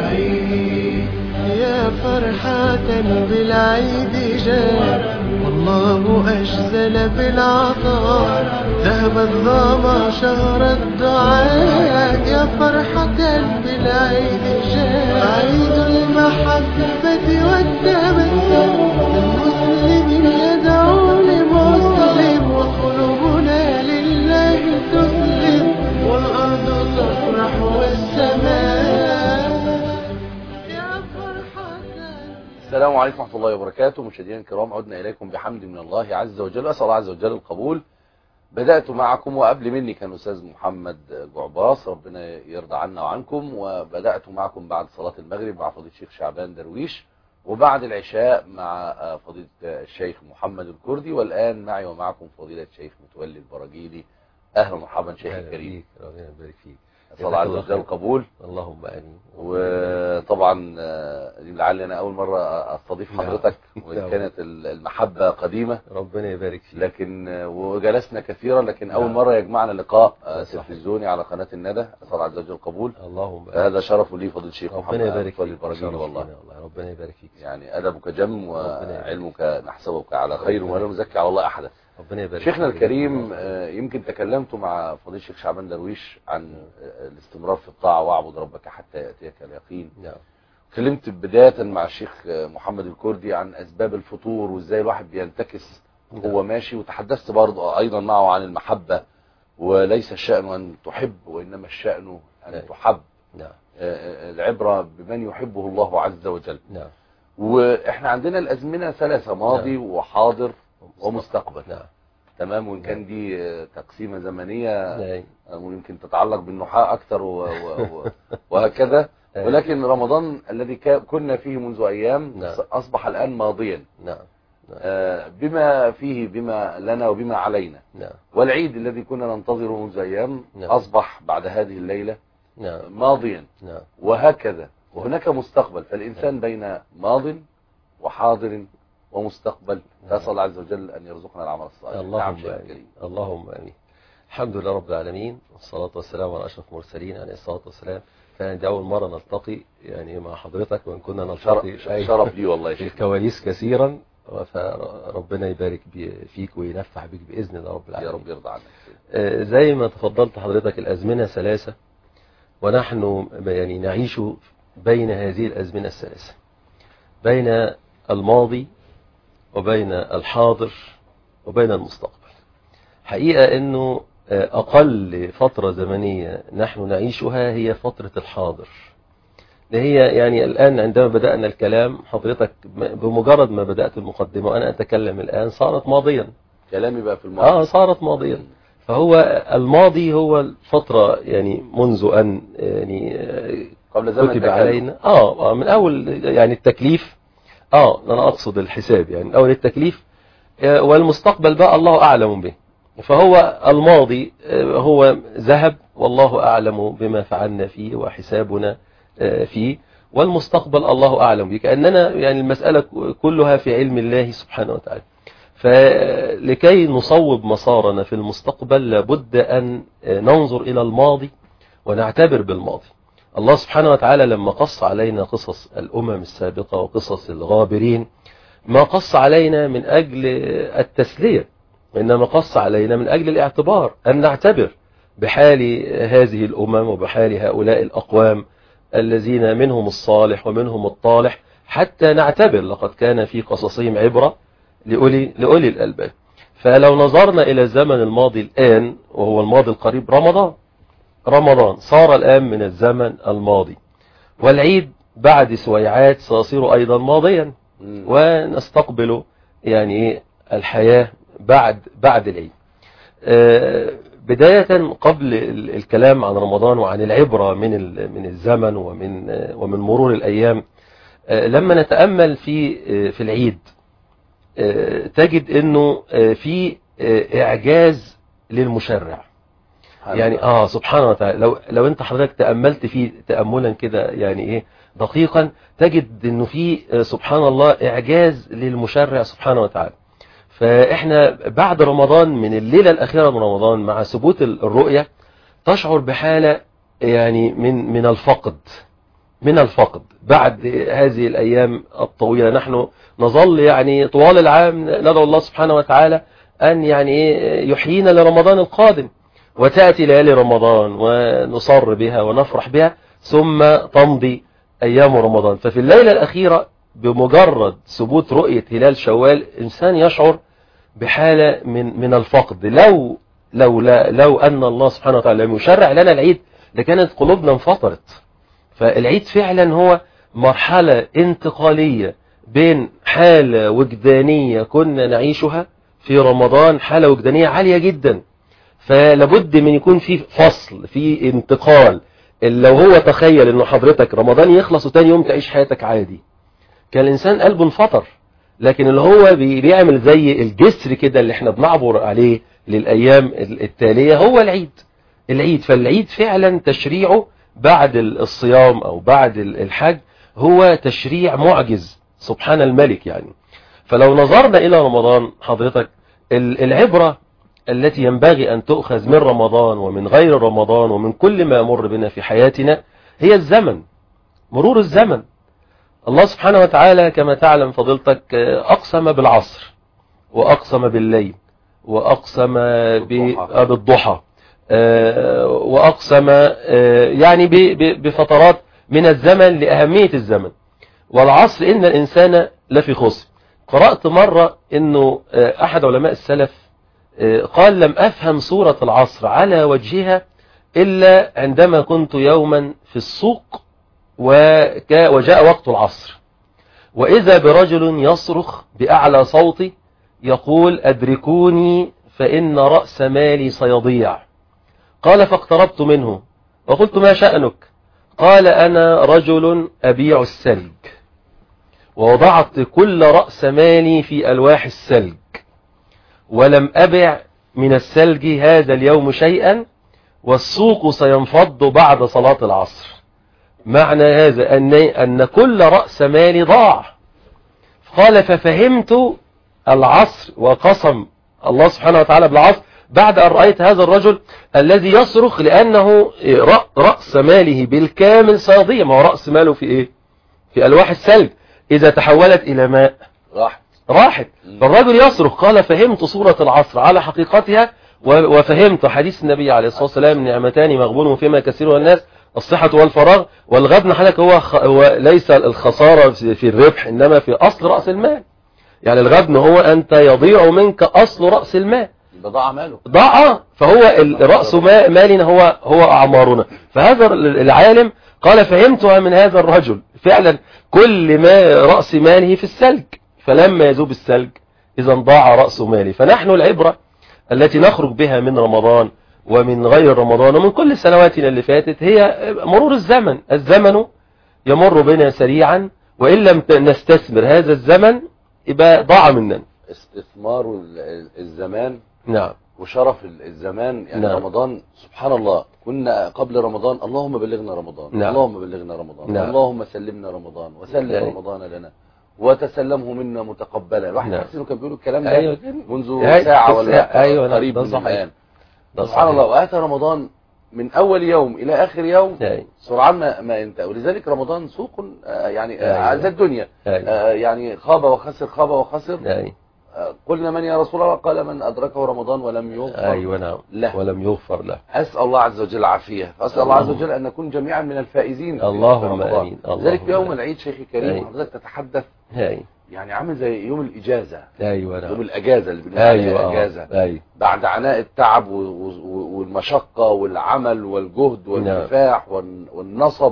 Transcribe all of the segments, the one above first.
يا فرحة بالعيد جاء والله أجزل بالعطاء، ذهب الظما شهر الدعاء. يا فرحة بالعيد جاء عيد المحبة والتبسم، المسلم يدعو لمسلم وقلوبنا لله تسلم، والأرض تفرح والسماء. السلام عليكم ورحمة الله وبركاته. مشاهدينا الكرام، عدنا إليكم بحمد من الله عز وجل. أسأل الله عز وجل القبول. بدأت معكم وقبل مني كان أستاذ محمد جعباص، ربنا يرضى عنا وعنكم، وبدأت معكم بعد صلاة المغرب مع فضيلة الشيخ شعبان درويش، وبعد العشاء مع فضيلة الشيخ محمد الكردي، والآن معي ومعكم فضيلة الشيخ متولي البراجيلي. أهلا ومرحبا شيخ الكريم. ربنا يبارك فيك. أسأل الله عز وجل القبول. اللهم آمين. وطبعا لعلي أنا أول مرة أستضيف حضرتك، وإن كانت المحبة قديمة ربنا يبارك فيك، لكن وجلسنا كثيرا، لكن أول مرة يجمعنا لقاء تلفزيوني على قناة الندى. أسأل الله عز وجل القبول. اللهم هذا شرف لي فضيل الشيخ محمد. ربنا يبارك فيك والله ربنا يبارك فيك. يعني أدبك جم وعلمك نحسبك على خير، ولا نزكي على الله أحدا. ربنا يبارك. شيخنا الكريم، يمكن تكلمت مع فضيل الشيخ شعبان درويش عن الاستمرار في الطاعة واعبد ربك حتى يأتيك اليقين. نعم. كلمت بداية مع الشيخ محمد الكردي عن أسباب الفتور وإزاي الواحد بينتكس وهو ماشي، وتحدثت برضه أيضا معه عن المحبة، وليس الشأن أن تحب وإنما الشأن أن تحب. نعم. العبرة بمن يحبه الله عز وجل. نعم. وإحنا عندنا الأزمنة ثلاثة: ماضي وحاضر ومستقبل. نعم. تمام. وإن كان دي تقسيمة زمنية نعم. ويمكن تتعلق بالنحاء أكثر وهكذا، ولكن رمضان الذي كنا فيه منذ أيام أصبح الآن ماضيا. نعم. بما فيه، بما لنا وبما علينا. نعم. والعيد الذي كنا ننتظره منذ أيام أصبح بعد هذه الليلة ماضيا. نعم. وهكذا. وهناك مستقبل، فالإنسان بين ماض وحاضر ومستقبل. فأسأل الله عز وجل أن يرزقنا العمل الصالح. اللهم آمين. اللهم آمين. الحمد لله رب العالمين، والصلاة والسلام على أشرف المرسلين عليه الصلاة والسلام. فدي أول مرة نلتقي يعني مع حضرتك، وإن كنا نلتقي شرف لي والله في الكواليس كثيرا، فربنا يبارك فيك وينفع بك بإذن الله رب العالمين. يا رب يرضى عنك. زي ما تفضلت حضرتك، الأزمنة ثلاثة، ونحن يعني نعيش بين هذه الأزمنة الثلاثة، بين الماضي وبين الحاضر وبين المستقبل. حقيقة أنه أقل فترة زمنية نحن نعيشها هي فترة الحاضر، هي يعني الآن عندما بدأنا الكلام حضرتك بمجرد ما بدأت المقدمة وأنا أتكلم الآن صارت ماضيا. كلامي بقى في الماضي. صارت ماضيا. فهو الماضي هو الفترة يعني منذ أن يعني قبل زمن كتب علينا من أول يعني التكليف. أنا أقصد الحساب، يعني أول التكليف، والمستقبل بقى الله أعلم به. فهو الماضي هو ذهب والله أعلم بما فعلنا فيه وحسابنا فيه، والمستقبل الله أعلم به، كأننا يعني المسألة كلها في علم الله سبحانه وتعالى. فلكي نصوب مسارنا في المستقبل لابد أن ننظر إلى الماضي ونعتبر بالماضي. الله سبحانه وتعالى لما قص علينا قصص الأمم السابقة وقصص الغابرين ما قص علينا من أجل التسلية، إنما قص علينا من أجل الاعتبار، أن نعتبر بحال هذه الأمم وبحال هؤلاء الأقوام الذين منهم الصالح ومنهم الطالح، حتى نعتبر لقد كان في قصصهم عبرة لأولي الألباب. فلو نظرنا إلى الزمن الماضي الآن، وهو الماضي القريب، رمضان صار الآن من الزمن الماضي، والعيد بعد سويعات سيصير أيضا ماضيا، ونستقبل يعني الحياة بعد العيد. بداية قبل الكلام عن رمضان وعن العبرة من الزمن ومن مرور الأيام، لما نتأمل في العيد تجد أنه في إعجاز للمشرع. يعني سبحانه وتعالى، لو انت حضرتك تأملت فيه تأملا كده يعني دقيقا، تجد انه في سبحان الله إعجاز للمشرع سبحانه وتعالى. فاحنا بعد رمضان، من الليلة الأخيرة من رمضان مع ثبوت الرؤية، تشعر بحالة يعني من الفقد، من الفقد بعد هذه الأيام الطويلة. نحن نظل يعني طوال العام ندعو الله سبحانه وتعالى أن يعني يحيينا لرمضان القادم، وتأتي ليالي رمضان ونصر بها ونفرح بها، ثم تمضي أيام رمضان. ففي الليلة الأخيرة بمجرد ثبوت رؤية هلال شوال إنسان يشعر بحالة من الفقد. لو أن الله سبحانه وتعالى لم يشرع لنا العيد لكانت قلوبنا انفطرت. فالعيد فعلا هو مرحلة انتقالية بين حالة وجدانية كنا نعيشها في رمضان، حالة وجدانية عالية جدا، فلابد من يكون في فصل، في انتقال. لو هو تخيل انه حضرتك رمضان يخلص وتاني يوم تعيش حياتك عادي، كان الانسان قلبه انفطر. لكن اللي هو بيعمل زي الجسر كده اللي احنا بنعبر عليه للأيام التالية هو العيد. فالعيد فعلا تشريعه بعد الصيام أو بعد الحج هو تشريع معجز سبحان الملك يعني. فلو نظرنا إلى رمضان حضرتك، العبرة التي ينبغي أن تؤخذ من رمضان ومن غير رمضان ومن كل ما يمر بنا في حياتنا هي الزمن، مرور الزمن. الله سبحانه وتعالى كما تعلم فضيلتك أقسم بالعصر وأقسم بالليل وأقسم بالضحى وأقسم يعني بفترات من الزمن لأهمية الزمن. والعصر إن الإنسان لفي خسر. قرأت مرة إنه أحد علماء السلف قال لم أفهم سورة العصر على وجهها إلا عندما كنت يوما في السوق وجاء وقت العصر، وإذا برجل يصرخ بأعلى صوتي يقول أدركوني فإن رأس مالي سيضيع. قال فاقتربت منه وقلت ما شأنك؟ قال أنا رجل أبيع السلج ووضعت كل رأس مالي في ألواح السلج ولم أبع من السلج هذا اليوم شيئا، والسوق سينفض بعد صلاة العصر. معنى هذا أن كل رأس مالي ضاع. قال ففهمت العصر وقسم الله سبحانه وتعالى بالعصر بعد أن رأيت هذا الرجل الذي يصرخ لأنه رأس ماله بالكامل سيضيع. ما هو رأس ماله في إيه؟ في ألواح السلج، إذا تحولت إلى ماء راحت. فالرجل يصرخ. قال فهمت سورة العصر على حقيقتها، وفهمت حديث النبي عليه الصلاة والسلام نعمتان مغبون فيما كثير الناس الصحة والفراغ. والغبن حالك هو ليس الخسارة في الربح إنما في أصل رأس المال. يعني الغبن هو أنت يضيع منك أصل رأس المال، ضاع ماله فهو رأس مالنا هو أعمارنا. فهذا العالم قال فهمتها من هذا الرجل فعلا كل ما رأس ماله في السلج، فلما يذوب السلج إذا ضاع رأس مالي. فنحن العبرة التي نخرج بها من رمضان ومن غير رمضان ومن كل سنواتنا اللي فاتت هي مرور الزمن يمر بنا سريعا، وإن لم نستثمر هذا الزمن يبقى ضاع مننا. استثمار الزمان نعم وشرف الزمان يعني نعم. رمضان سبحان الله كنا قبل رمضان اللهم بلغنا رمضان نعم. اللهم بلغنا رمضان نعم. اللهم سلمنا رمضان وسلم رمضان لنا وتسلمه منا متقبلا. الواحد نعم. حاسس انه كان بيقول الكلام ده أيوة. منذ ساعة ولا قريب من الآن. سبحان الله. وآتى رمضان من أول يوم إلى آخر يوم سرعان ما انتهى. ولذلك رمضان سوق يعني زي الدنيا يعني خاب وخسر. قلنا من يا رسول الله؟ قال من أدركه رمضان ولم يغفر له. ولم يغفر له. أسأل الله عز وجل العافية، فأسأل الله عز وجل أن نكون جميعا من الفائزين اللهم آمين. لذلك في يوم العيد شيخي الكريم حضرتك تتحدث يعني عامل زي يوم الإجازة. يوم الأجازة اللي بنقول عليها أجازة بعد عناء التعب والمشقة والعمل والجهد والكفاح والنصب.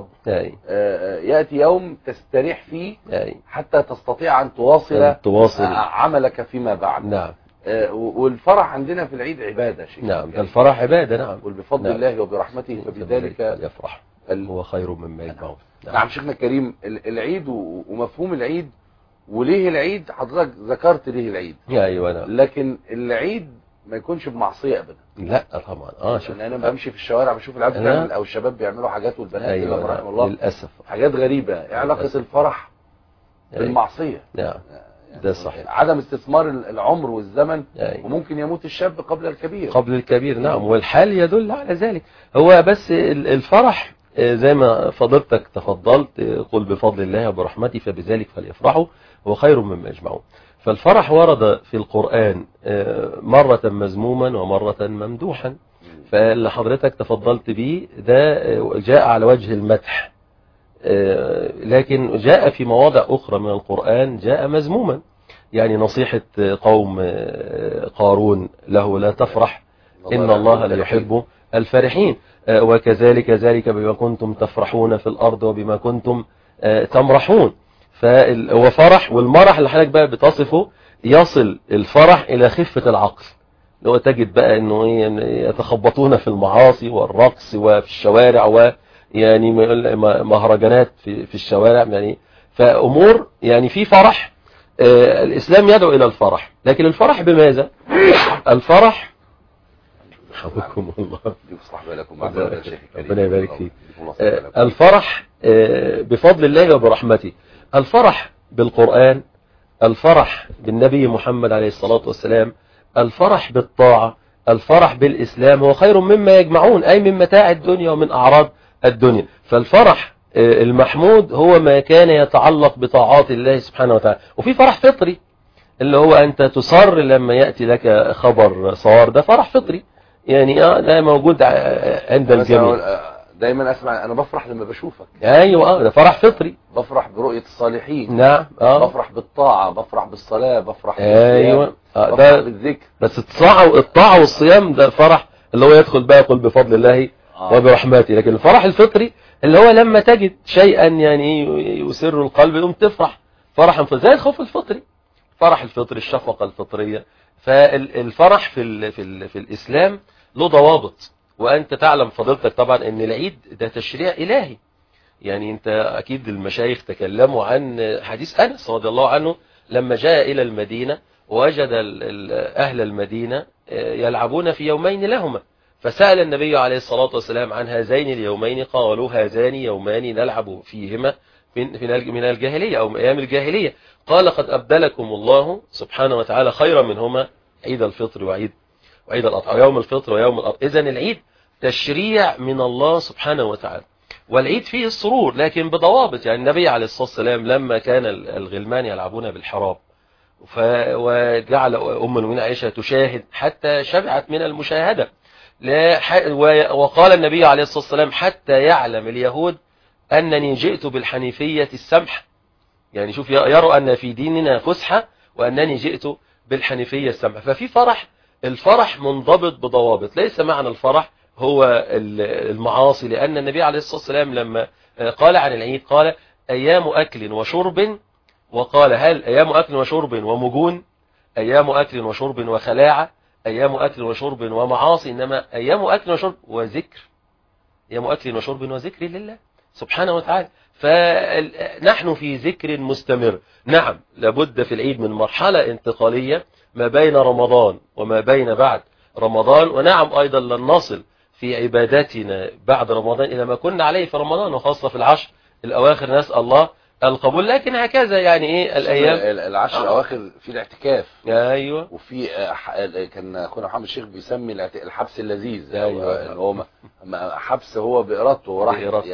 يأتي يوم تستريح فيه حتى تستطيع أن تواصل عملك فيما بعد. نعم. والفرح عندنا في العيد عبادة شيء. نعم الفرح عبادة. نعم. وبفضل الله وبرحمته فبذلك يفرح هو خير مما يجمعون. نعم شيخنا الكريم العيد ومفهوم العيد وليه العيد حضرتك ذكرت ليه العيد. ايوه نعم. لكن العيد ما يكونش بمعصية ابدا. لا طبعا. شوف انا بمشي في الشوارع بشوف العيال بتعمل او الشباب بيعملوا حاجات والبنات ايوه رحمه الله للاسف حاجات غريبة. ايه علاقة الفرح بالمعصية؟ نعم ده صحيح. عدم استثمار العمر والزمن. وممكن يموت الشاب قبل الكبير. نعم. والحال يدل على ذلك. هو بس الفرح زي ما فضلتك تفضلت، قل بفضل الله وبرحمته فبذلك فليفرحوا هو خير مما يجمعون. فالفرح ورد في القرآن مرة مذموما ومرة ممدوحا، فاللي حضرتك تفضلت به ده جاء على وجه المدح، لكن جاء في مواضع أخرى من القرآن جاء مذموما. يعني نصيحة قوم قارون له لا تفرح إن الله لا يحب الفرحين، وكذلك ذلك بما كنتم تفرحون في الأرض وبما كنتم تمرحون. فهو فرح، والمرح اللي حضرتك بقى بتصفه يصل الفرح إلى خفة العقل، لو تجد بقى إنه يتخبطون في المعاصي والرقص وفي الشوارع ويعني مهرجانات في الشوارع، يعني فأمور يعني في فرح. الإسلام يدعو إلى الفرح، لكن الفرح بماذا؟ الفرح حفظكم الله ربنا يبارك فيك. الفرح بفضل الله وبرحمته، الفرح بالقرآن، الفرح بالنبي محمد عليه الصلاة والسلام، الفرح بالطاعة، الفرح بالإسلام هو خير مما يجمعون، أي من متاع الدنيا ومن أعراض الدنيا. فالفرح المحمود هو ما كان يتعلق بطاعات الله سبحانه وتعالى. وفي فرح فطري اللي هو أنت تصر لما يأتي لك خبر صار، ده فرح فطري يعني ده موجود عند الجميع. دايما اسمع انا بفرح لما بشوفك. ايوه ده فرح فطري. بفرح برؤية الصالحين. نعم. بفرح بالطاعة، بفرح بالصلاة، بفرح ايوه بفرح بالذكر. بس الطاعة والصيام ده فرح اللي هو يدخل بقى يقول بفضل الله وبرحمته. لكن الفرح الفطري اللي هو لما تجد شيئا يعني يسر القلب يقوم تفرح فرحا زي الخوف الفطري، فرح الفطري، الشفقة الفطرية. فالفرح في الإسلام له ضوابط، وأنت تعلم فضيلتك طبعا أن العيد ده تشريع إلهي. يعني أنت أكيد المشايخ تكلموا عن حديث أنس رضي الله عنه لما جاء إلى المدينة ووجد أهل المدينة يلعبون في يومين لهما، فسأل النبي عليه الصلاة والسلام عن هذين اليومين، قالوا هذان يومان نلعب فيهما من الجاهلية أو من أيام الجاهلية. قال قد أبدلكم الله سبحانه وتعالى خيرا منهما عيد الفطر وعيد الأضحى، يوم الفطر ويوم الأضحى. إذن العيد تشريع من الله سبحانه وتعالى، والعيد فيه السرور لكن بضوابط. يعني النبي عليه الصلاة والسلام لما كان الغلمان يلعبون بالحراب وجعل أم المؤمنين عائشة تشاهد حتى شبعت من المشاهدة، وقال النبي عليه الصلاة والسلام حتى يعلم اليهود أنني جئت بالحنيفية السمحة. يعني شوف يروا أن في ديننا فسحة وأنني جئت بالحنيفية السمحة. ففي فرح، الفرح منضبط بضوابط. ليس معنى الفرح هو المعاصي، لأن النبي عليه الصلاة والسلام لما قال عن العيد قال أيام أكل وشرب، وقال هل أيام أكل وشرب ومجون، أيام أكل وشرب وخلاعة، أيام أكل وشرب ومعاصي، إنما أيام أكل وشرب وذكر، أيام أكل وشرب وذكر لله سبحانه وتعالى. فنحن في ذكر مستمر. نعم لابد في العيد من مرحلة انتقالية ما بين رمضان وما بين بعد رمضان، ونعم أيضا لن نصل في عباداتنا بعد رمضان إلى ما كنا عليه في رمضان، وخاصة في العشر الأواخر نسأل الله القبول. لكن هكذا يعني إيه الأيام العشر الأواخر في الاعتكاف. أيوة. وفي كان أخونا محمد الشيخ بيسمي الحبس اللذيذ. أيوة. هو حبس هو بإرادته وراح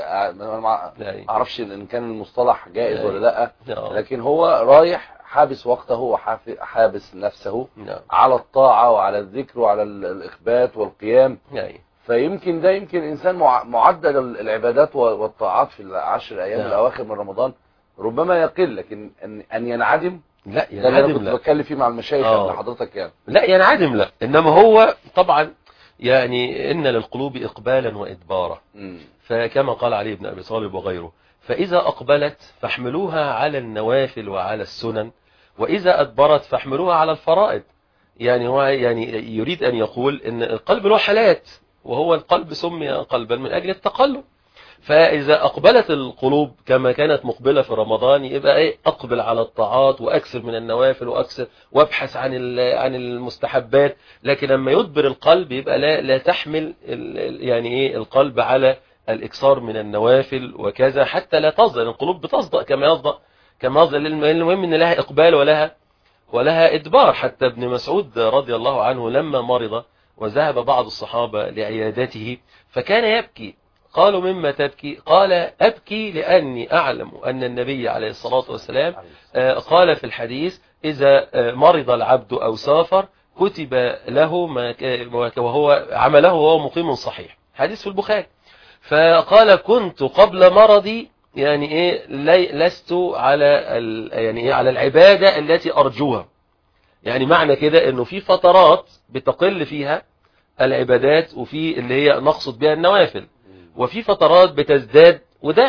ما أعرفش إن كان المصطلح جائز ولا لا، لكن هو رايح حابس وقته وحابس نفسه على الطاعة وعلى الذكر وعلى الإخبات والقيام. فيمكن ده يمكن إنسان معدل العبادات والطاعات في العشر الأيام الأواخر من رمضان ربما يقل، لكن أن ينعدم لا ينعدم. ده اللي كنت بتكلم فيه مع المشايخ اللي حضرتك يعني. لا ينعدم لا، إنما هو طبعا يعني إن للقلوب إقبالا وإدبارا. فكما قال علي بن أبي طالب وغيره، فإذا أقبلت فاحملوها على النوافل وعلى السنن، وإذا أدبرت فاحملوها على الفرائض. يعني هو يعني يريد أن يقول إن القلب له حالات، وهو القلب سمي قلبا من أجل التقلب. فإذا أقبلت القلوب كما كانت مقبلة في رمضان يبقى إيه؟ أقبل على الطاعات وأكثر من النوافل وأكثر وابحث عن المستحبات. لكن لما يدبر القلب يبقى لا تحمل يعني إيه القلب على الإكثار من النوافل وكذا حتى لا تصدق. القلوب بتصدق كما يصدق المهم إن لها إقبال ولها إدبار. حتى ابن مسعود رضي الله عنه لما مرض وذهب بعض الصحابة لعيادته فكان يبكي، قالوا مما تبكي؟ قال أبكي لأني أعلم أن النبي عليه الصلاة والسلام قال في الحديث إذا مرض العبد أو سافر كتب له وهو عمله وهو مقيم صحيح، حديث في البخاري. فقال كنت قبل مرضي يعني إيه لست على يعني إيه على العبادة التي أرجوها. يعني معنى كده إنه في فترات بتقل فيها العبادات، وفي اللي هي نقصد بها النوافل، وفي فترات بتزداد، وده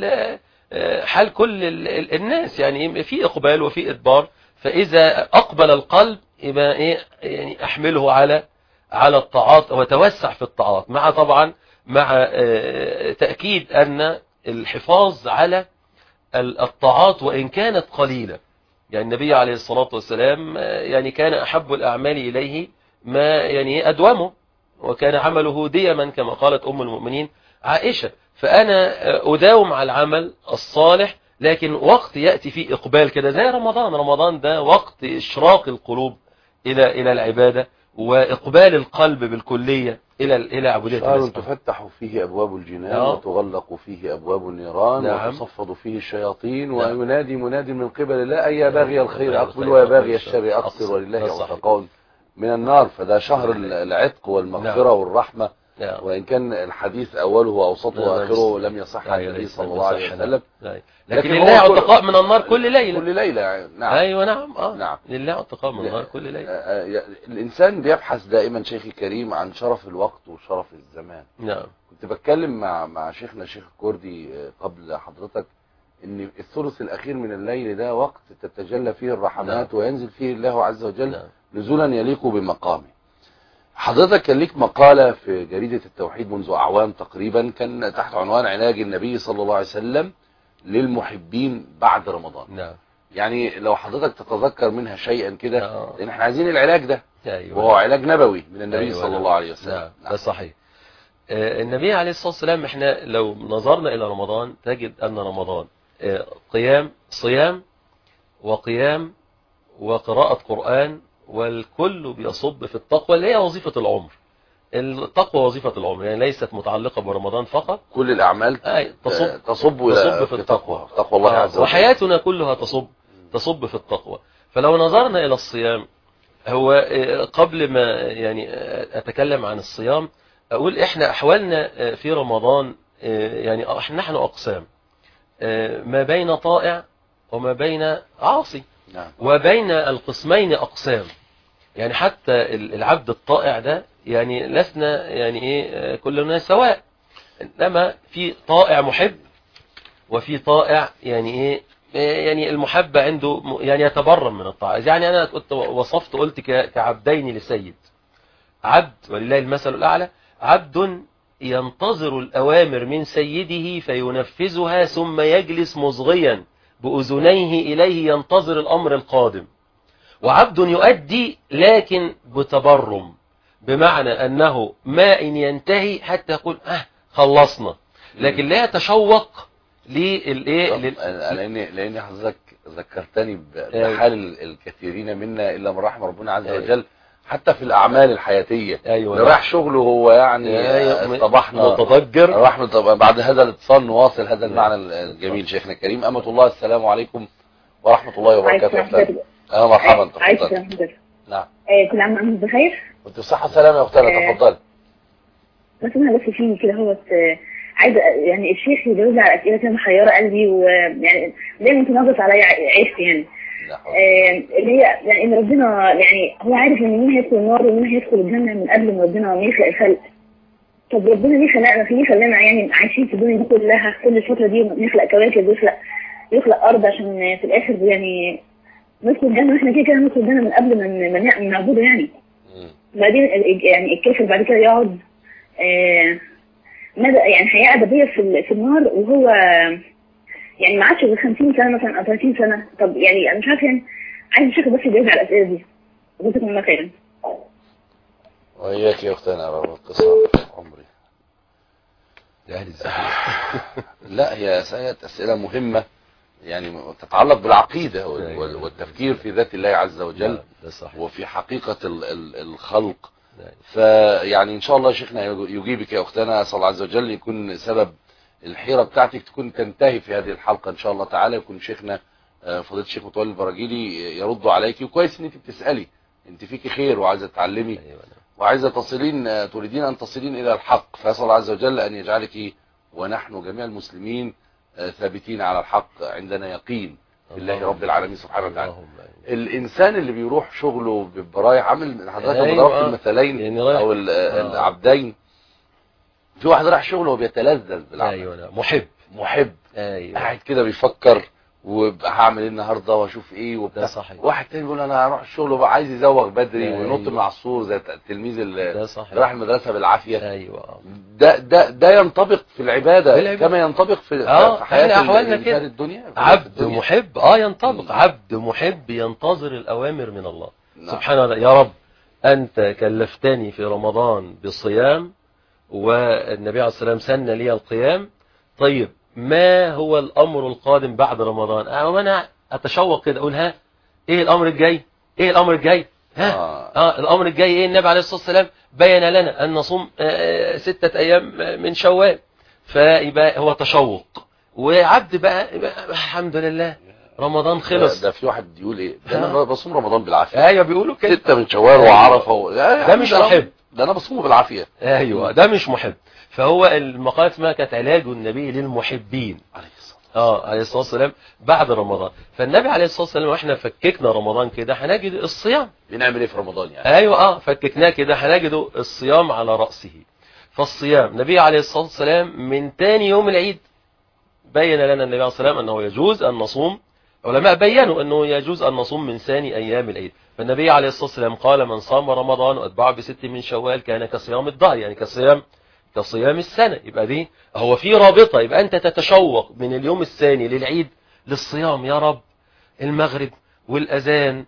حال كل الناس، يعني في إقبال وفي إدبار. فإذا أقبل القلب يبقى إيه يعني أحمله على الطاعات وتوسع في الطاعات، مع طبعا مع تأكيد أن الحفاظ على الطاعات وإن كانت قليلة. يعني النبي عليه الصلاة والسلام يعني كان أحب الأعمال إليه ما يعني أدومه، وكان عمله ديما كما قالت أم المؤمنين عائشة. فأنا أداوم على العمل الصالح، لكن وقت يأتي فيه إقبال كده زي رمضان ده وقت إشراق القلوب إلى العبادة، وإقبال القلب بالكلية إلى عبودية الله. شهر تفتح فيه أبواب الجنان وتغلق فيه أبواب النيران، وتصفد فيه الشياطين، وينادي مناد من قبل الله أي يا باغي الخير أقبل ويا باغي الشر أقصر ولله عتقاء من النار. فده شهر العتق والمغفرة والرحمة، وإن كان الحديث أوله وأوسطه وآخره لم يصح عن النبي صلى الله عليه وسلم، لكن لله عتقاء من النار كل ليلة. نعم. أيوة نعم. لله عتقاء من النار كل ليلة. الإنسان بيبحث دائما شيخي الكريم عن شرف الوقت وشرف الزمان. نعم. كنت بتكلم مع شيخنا الشيخ الكردي قبل حضرتك ان الثلث الأخير من الليل ده وقت تتجلى فيه الرحمات وينزل فيه الله عز وجل نزولا يليق بمقامه. حضرتك كان ليك مقالة في جريدة التوحيد منذ أعوام تقريبا، كان تحت عنوان علاج النبي صلى الله عليه وسلم للمحبين بعد رمضان. نعم. يعني لو حضرتك تتذكر منها شيئا كده، لأن احنا عايزين العلاج ده. أيوة. وهو علاج نبوي من النبي صلى الله عليه وسلم. نعم. ده صحيح. النبي عليه الصلاة والسلام احنا لو نظرنا إلى رمضان تجد أن رمضان صيام وقيام وقراءة قرآن، والكل بيصب في التقوى اللي هي وظيفة العمر. التقوى وظيفة العمر، يعني ليست متعلقة برمضان فقط، كل الأعمال تصب في التقوى الله عز وجل، وحياتنا كلها تصب في التقوى. فلو نظرنا إلى الصيام، هو قبل ما يعني أتكلم عن الصيام أقول إحنا أحوالنا في رمضان يعني نحن أقسام، ما بين طائع وما بين عاصي. نعم. وبين القسمين أقسام، يعني حتى العبد الطائع ده يعني لسنا يعني إيه كلنا سواء، إنما في طائع محب وفي طائع يعني إيه يعني المحبة عنده يعني يتبرم من الطاعة. يعني أنا كنت وصفت قلت كعبدين لسيد، عبد ولله المثل الأعلى، عبد ينتظر الأوامر من سيده فينفذها ثم يجلس مصغيا بأذنيه إليه ينتظر الأمر القادم، وعبد يؤدي لكن بتبرم، بمعنى أنه ما إن ينتهي حتى يقول خلصنا، لكن لا يتشوق لأن حضرتك ذكرتني بحال الكثيرين منا إلا من رحم ربنا عز وجل، حتى في الأعمال الحياتية. أيوة. راح شغله هو يعني صباحنا متضجر. رحمة. بعد هذا الاتصال نواصل هذا المعنى الجميل. شيخنا الكريم أمة الله، السلام عليكم ورحمة الله وبركاته. أهلا مرحبا. تفضل. نعم. كل عام وأنتم بخير. وأنت بصحة وسلامة يا أختنا. تفضل. بس أنا بس في كده هو عايزة يعني الشيخ يجاوب على أسئلة كده محيرة قلبي، ويعني دايما تنغص عليا عيشتي يعني. اللي هي يعني ان ربنا يعني هو عارف ان مين هيدخل النار ومين هيدخل الجنه من قبل ما ربنا ما يخلق الخلق. طب ربنا ليه خلقنا يعني عايشين في الدنيا دي كلها كل الفتره دي، نخلق كواكب ويخلق ارض عشان في الاخر يعني ندخل الجنه، واحنا كده ندخل الجنه من قبل ما نعبده يعني. بعدين يعني الكافر بعد كده يقعد مدى يعني حياه ابديه في النار، وهو يعني ما عادش غير 50 سنه مثلا او 30 سنه. طب يعني انا مش عارف، يعني عايز الشيخ بس يجاوب على الاسئله دي. جزاكم الله خيرا. وإياك يا أختنا رب قصة عمري. لا، هي أسئلة مهمة يعني تتعلق بالعقيدة والتفكير في ذات الله عز وجل، وفي حقيقة الخلق فيعني ان شاء الله شيخنا يجيبك يا اختنا، اسال الله عز وجل يكون سبب الحيرة بتاعتك تكون تنتهي في هذه الحلقة ان شاء الله تعالى، يكون شيخنا فضيلة الشيخ متولي البراجيلي يردوا عليك. وكويس ان انت بتسألي، انت فيكي خير وعايزة تتعلمي وعايزة تصلين، تريدين ان تصلين الى الحق، فاسال الله عز وجل ان يجعلك ونحن جميع المسلمين ثابتين على الحق، عندنا يقين بالله رب العالمين سبحانه وتعالى. الانسان اللي بيروح شغله ببرايح، عامل حضرتك بضربت المثلين يعني او العبدين، في واحد راح شغله وبيتلذذ بالعمل، محب قاعد كده بيفكر وهعمل ايه النهارده واشوف ايه وبتاع. واحد تاني بيقول انا هروح الشغل وبقى عايز يزوغ بدري وينط من العصفور زي التلميذ اللي راح المدرسه بالعافيه. ده ينطبق في العباده كما ينطبق في حياه الانسان الدنيا. عبد محب ينطبق عبد محب ينتظر الاوامر من الله سبحانه وتعالى. يا رب انت كلفتني في رمضان بالصيام والنبي عليه الصلاه والسلام سن لي القيام، طيب ما هو الامر القادم بعد رمضان؟ وانا اتشوق كده اقول ها ايه الامر الجاي؟ ايه الامر الجاي؟ الامر الجاي ايه؟ النبي عليه الصلاه والسلام بين لنا ان نصوم 6 ايام من شوال، فيبقى هو تشوق وعبد بقى الحمد لله رمضان خلص. ده في واحد يقول ايه ده انا بصوم رمضان بالعافيه. ايوه بيقولوا كده 6 من شوال وعرفه ده مش محب، ده انا بصومه بالعافيه. ايوه ده مش محب. فهو المقالة اسمها كانت علاج النبي للمحبين عليه الصلاة والسلام بعد رمضان. فالنبي عليه الصلاة والسلام واحنا فككنا رمضان كده هنجد الصيام. بنعمل ايه في رمضان يعني؟ ايوه فككناه كده هنجد الصيام على رأسه. فالصيام النبي عليه الصلاة والسلام من تاني يوم العيد بين لنا النبي عليه الصلاة والسلام انه يجوز ان نصوم، علماء بينوا انه يجوز ان نصوم من ثاني ايام العيد. فالنبي عليه الصلاة والسلام قال من صام رمضان واتبعه ب6 من شوال كان كصيام الدهر، يعني كصيام السنة. يبقى دي هو في رابطة، يبقى أنت تتشوق من اليوم الثاني للعيد للصيام. يا رب المغرب والأذان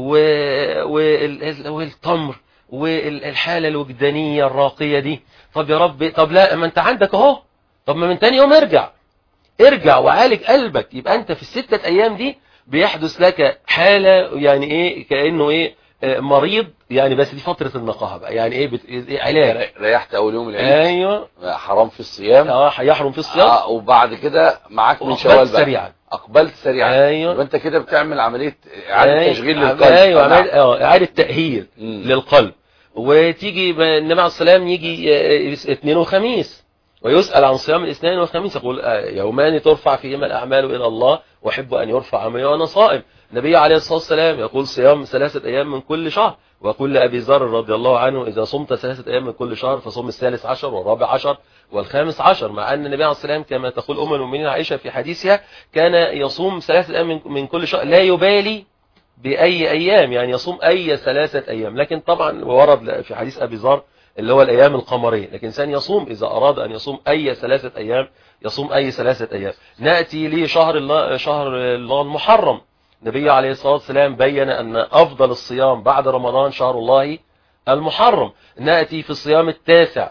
والتمر والحالة الوجدانية الراقية دي، طب يا رب طب لا ما أنت عندك اهو، طب ما من تاني يوم ارجع وعالج قلبك. يبقى أنت في ال6 أيام دي بيحدث لك حالة يعني إيه كأنه إيه مريض يعني، بس دي فترة النقاهة بقى يعني ايه علاج. ريحت اول يوم العيد ايوه حرام في الصيام هيحرم في الصيام وبعد كده معاك من شوال بقى اقبلت سريعا. ايوه يبقى انت كده بتعمل عملية اعادة تشغيل للقلب. ايوه اعادة تأهيل للقلب. وتيجي النبي عليه السلام يجي اثنين وخميس ويسأل عن صيام الاثنين والخميس يقول يومان ترفع فيهما الأعمال إلى الله وأحب أن يرفع عملي وأنا صائم. النبي عليه الصلاة والسلام يقول صيام 3 أيام من كل شهر، ويقول لأبي ذر رضي الله عنه إذا صمت 3 أيام من كل شهر فصم 13 والرابع عشر وال15، مع أن النبي عليه الصلاة والسلام كما تقول أم المؤمنين عائشة في حديثها كان يصوم 3 أيام من كل شهر لا يبالي بأي أيام، يعني يصوم أي 3 أيام. لكن طبعا ورد في حديث أبي ذر اللي هو الأيام القمرية، لكن إنسان يصوم إذا أراد أن يصوم أي 3 أيام يصوم أي 3 أيام. نأتي لشهر الله المحرم. النبي عليه الصلاة والسلام بين أن أفضل الصيام بعد رمضان شهر الله المحرم. نأتي في الصيام التاسع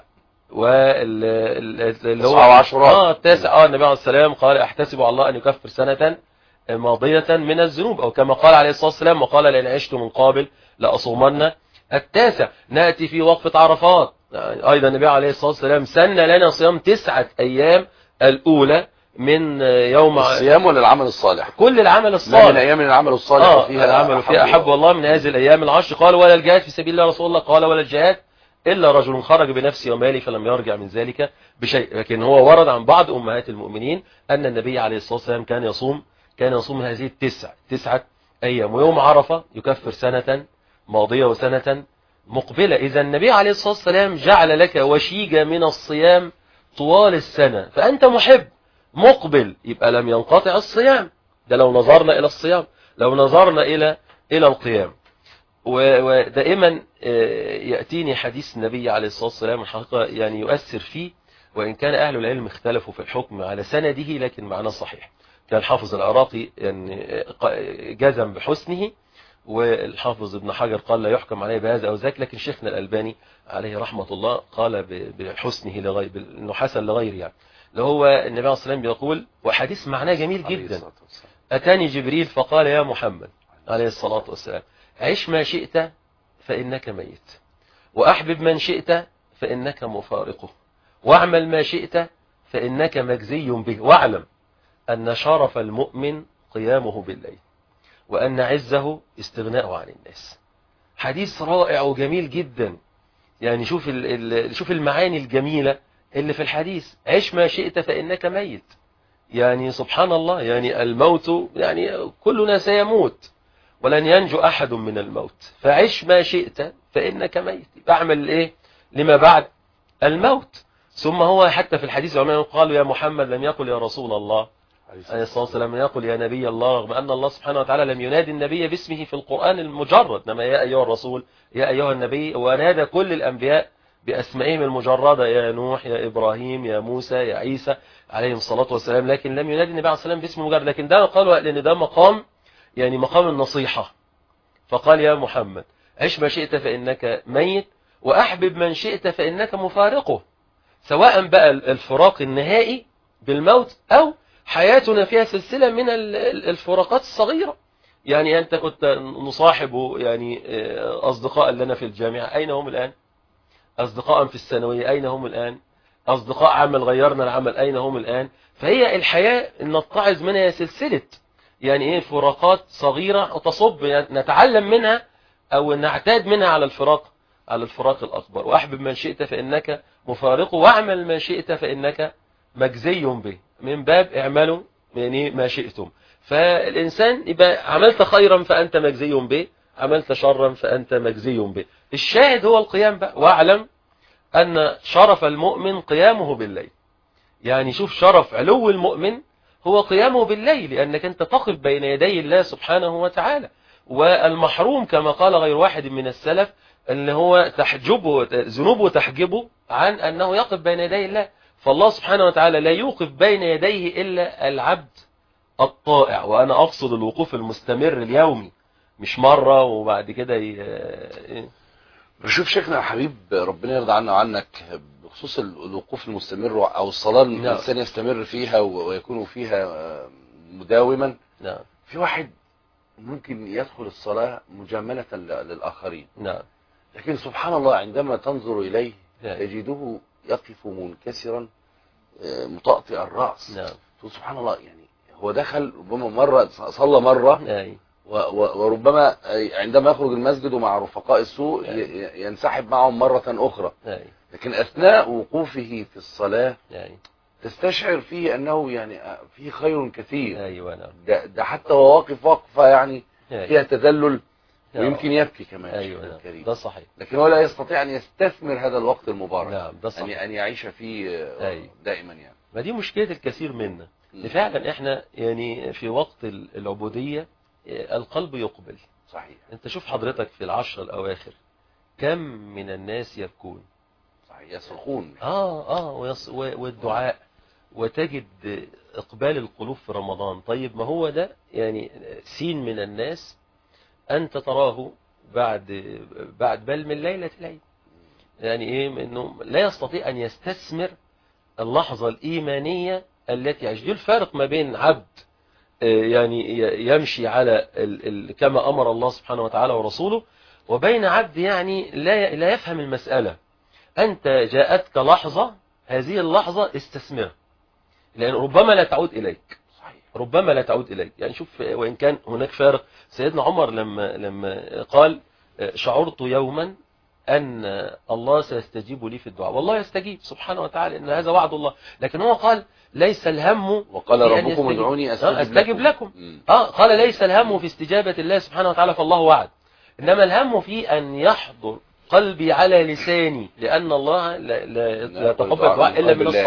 اللي هو عاشوراء التاسع. النبي عليه السلام قال احتسب على الله أن يكفر سنة ماضية من الذنوب، أو كما قال عليه الصلاة والسلام وقال لئن عشت من قابل لأصومن التاسع. نأتي في وقفة عرفات أيضا النبي عليه الصلاة والسلام سن لنا صيام 9 أيام الأولى من يوم الصيام ولا العمل الصالح؟ كل العمل الصالح من أيام العمل الصالح فيها العمل فيها أحب الله من هذه الأيام العشر. قال ولا الجهاد في سبيل الله رسول الله قال ولا الجهاد إلا رجل خرج بنفسه وماله فلم يرجع من ذلك بشيء. لكن هو ورد عن بعض أمهات المؤمنين أن النبي عليه الصلاة والسلام كان يصوم من هذه 9 أيام، ويوم عرفة يكفر سنة ماضية وسنة مقبلة. إذا النبي عليه الصلاة والسلام جعل لك وشيجة من الصيام طوال السنة، فأنت محب مقبل يبقى لم ينقطع الصيام. ده لو نظرنا إلى الصيام، لو نظرنا إلى القيام. ودائما يأتيني حديث النبي عليه الصلاة والسلام الحقيقة يعني يؤثر فيه، وإن كان أهل العلم اختلفوا في الحكم على سنده لكن معناه صحيح. كان الحافظ العراقي يعني جزم بحسنه، والحافظ ابن حجر قال لا يحكم عليه بهذا أو ذاك، لكن شيخنا الألباني عليه رحمة الله قال بحسنه لغير إنه حسن لغير يعني. اللي هو النبي عليه الصلاة والسلام بيقول وحديث معناه جميل جدا: أتاني جبريل فقال يا محمد عليه الصلاة والسلام عش ما شئت فإنك ميت، وأحبب من شئت فإنك مفارقه، واعمل ما شئت فإنك مجزي به، واعلم أن شرف المؤمن قيامه بالليل، وأن عزه استغناءه عن الناس. حديث رائع وجميل جدا. يعني شوف المعاني الجميلة اللي في الحديث. عش ما شئت فإنك ميت. يعني سبحان الله، يعني الموت يعني كلنا سيموت ولن ينجو أحد من الموت، فعش ما شئت فإنك ميت. بعمل إيه لما بعد الموت. ثم هو حتى في الحديث قالوا يا محمد لم يقل يا رسول الله عليه الصلاة والسلام، يقول يا نبي الله، رغم أن الله سبحانه وتعالى لم ينادي النبي باسمه في القرآن المجرد، إنما يا أيها الرسول يا أيها النبي، ونادى كل الأنبياء بأسمائهم المجردة، يا نوح يا إبراهيم يا موسى يا عيسى عليهم الصلاة والسلام، لكن لم ينادي النبي عليه الصلاة والسلام باسمه مجرد. لكن ده قالوا لأن ده مقام، يعني مقام النصيحة، فقال يا محمد عش ما شئت فإنك ميت، وأحبب من شئت فإنك مفارقه، سواء بقى الفراق النهائي بالموت أو حياتنا فيها سلسلة من الفراقات الصغيرة. يعني أنت كنت نصاحب يعني أصدقاء لنا في الجامعة، أين هم الآن؟ أصدقاء في الثانوية أين هم الآن؟ أصدقاء عمل غيرنا العمل أين هم الآن؟ فهي الحياة نتعظ منها سلسلة يعني إيه فراقات صغيرة وتصب، يعني نتعلم منها أو نعتاد منها على الفراق الأكبر. وأحبب من شئت فإنك مفارقه، واعمل ما شئت فإنك مجزي به، من باب اعملوا يعني ما شئتم. فالإنسان يبقى عملت خيرا فأنت مجزي به، عملت شرا فأنت مجزي به. الشاهد هو القيام بقى. واعلم أن شرف المؤمن قيامه بالليل. يعني شوف شرف علو المؤمن هو قيامه بالليل، لأنك أنت تقف بين يدي الله سبحانه وتعالى. والمحروم كما قال غير واحد من السلف اللي هو تحجبه ذنوبه تحجبه عن أنه يقف بين يدي الله. فالله سبحانه وتعالى لا يوقف بين يديه إلا العبد الطائع. وأنا أقصد الوقوف المستمر اليومي، مش مرة وبعد كده بشوف شيخنا الحبيب ربنا يرضى عنا وعنك بخصوص الوقوف المستمر أو الصلاة الإنسان يستمر فيها ويكون فيها مداوما. نعم. في واحد ممكن يدخل الصلاة مجاملة للآخرين. نعم. لكن سبحان الله عندما تنظر إليه تجده يقف منكسرا مطأطئ الرأس. نعم. سبحان الله، يعني هو دخل ربما مرة صلى مرة وربما عندما يخرج المسجد ومع رفقاء السوء ينسحب معهم مرة أخرى. لكن أثناء وقوفه في الصلاة تستشعر فيه أنه يعني فيه خير كثير. ده حتى هو واقف وقفة يعني فيها تذلل ويمكن يبكي كمان. الكريم ده صحيح. لكن هو لا يستطيع أن يستثمر هذا الوقت المبارك. نعم ده صحيح. أن يعيش فيه دائما يعني. ما دي مشكلة الكثير منا. فعلا احنا يعني في وقت العبودية القلب يقبل. صحيح. انت شوف حضرتك في العشر الأواخر كم من الناس يبكون. صحيح. يصرخون. والدعاء، وتجد إقبال القلوب في رمضان. طيب ما هو ده يعني سين من الناس أنت تراه بعد بل من ليلة العيد، يعني إيه إنه لا يستطيع أن يستثمر اللحظة الإيمانية التي يعيش. دي الفارق ما بين عبد يعني يمشي على كما أمر الله سبحانه وتعالى ورسوله، وبين عبد يعني لا يفهم المسألة. أنت جاءتك لحظة، هذه اللحظة استثمرها، لأن ربما لا تعود إليك. ربما لا تعود إليك. يعني شوف، وإن كان هناك فارق. سيدنا عمر لما قال شعرت يوما أن الله سيستجيب لي في الدعاء، والله يستجيب سبحانه وتعالى، إن هذا وعد الله. لكن هو قال ليس الهم، وقال ربكم ادعوني أستجب لكم. قال ليس الهم في استجابة الله سبحانه وتعالى، فالله وعد. إنما الهم في أن يحضر قلبي على لساني، لأن الله لا تقبل الدعاء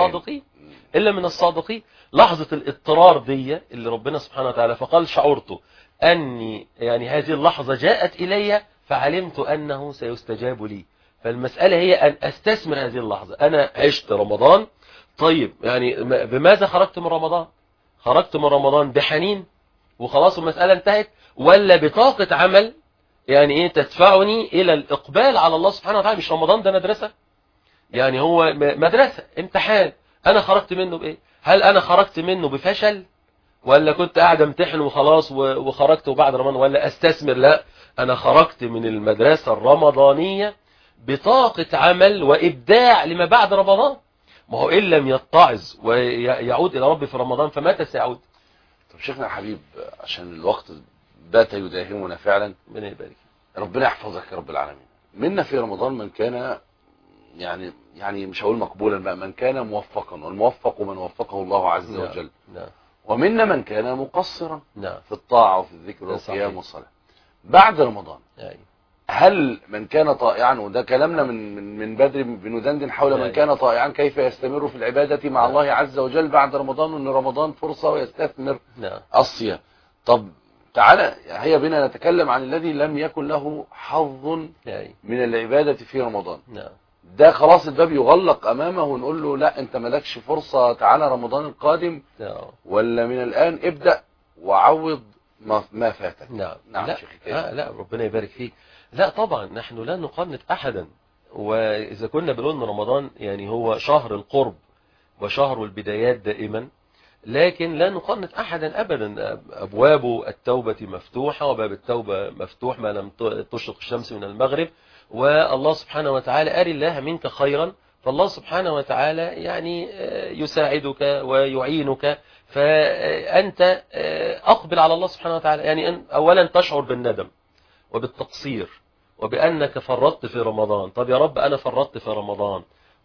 إلا من الصادقين. لحظة الاضطرار دي اللي ربنا سبحانه وتعالى فقال شعرت أني يعني هذه اللحظة جاءت إلي فعلمت أنه سيستجاب لي. فالمسألة هي أن أستثمر هذه اللحظة. أنا عشت رمضان، طيب يعني بماذا خرجت من رمضان؟ خرجت من رمضان بحنين وخلاص المسألة انتهت، ولا بطاقة عمل يعني إيه تدفعني إلى الإقبال على الله سبحانه وتعالى؟ مش رمضان ده مدرسة، يعني هو مدرسة امتحان. أنا خرجت منه بإيه؟ هل أنا خرجت منه بفشل، ولا كنت قاعد امتحن وخلاص وخرجت وبعد رمضان، ولا أستثمر؟ لا، أنا خرجت من المدرسة الرمضانية بطاقة عمل وإبداع لما بعد رمضان. ما هو إن لم يتعظ ويعود إلى ربه في رمضان فمتى سيعود؟ طب شيخنا يا حبيب، عشان الوقت بات يداهمنا فعلا، ربنا يبارك، ربنا يحفظك يا رب العالمين. منا في رمضان من كان يعني مش هقول مقبولا بقى، من كان موفقا، والموفق من وفقه الله عز وجل. نعم. ومنا من كان مقصرا نعم. في الطاعة وفي الذكر والقيام والصلاة. بعد رمضان هل من كان طائعا، وده كلامنا من بدري بندندن حول من كان طائعا كيف يستمر في العبادة مع الله عز وجل بعد رمضان، وان رمضان فرصة ويستثمر الصيام. طب تعالى هيا بنا نتكلم عن الذي لم يكن له حظ من العبادة في رمضان. ده خلاص الباب يغلق امامه ونقول له لا انت مالكش فرصة، تعالى رمضان القادم، ولا من الان ابدأ وعوض ما فاتك؟ نعم لا لا ربنا يبارك فيك. لا طبعا نحن لا نقنط احدا، واذا كنا بنقول ان رمضان يعني هو شهر القرب وشهر البدايات دائما، لكن لا نقنط احدا ابدا. ابواب التوبة مفتوحة، وباب التوبة مفتوح ما لم تشرق الشمس من المغرب، والله سبحانه وتعالى أري الله منك خيرا، فالله سبحانه وتعالى يعني يساعدك ويعينك. فأنت أقبل على الله سبحانه وتعالى، يعني أولا تشعر بالندم وبالتقصير وبأنك فرطت في رمضان. طب يا رب أنا فرطت في رمضان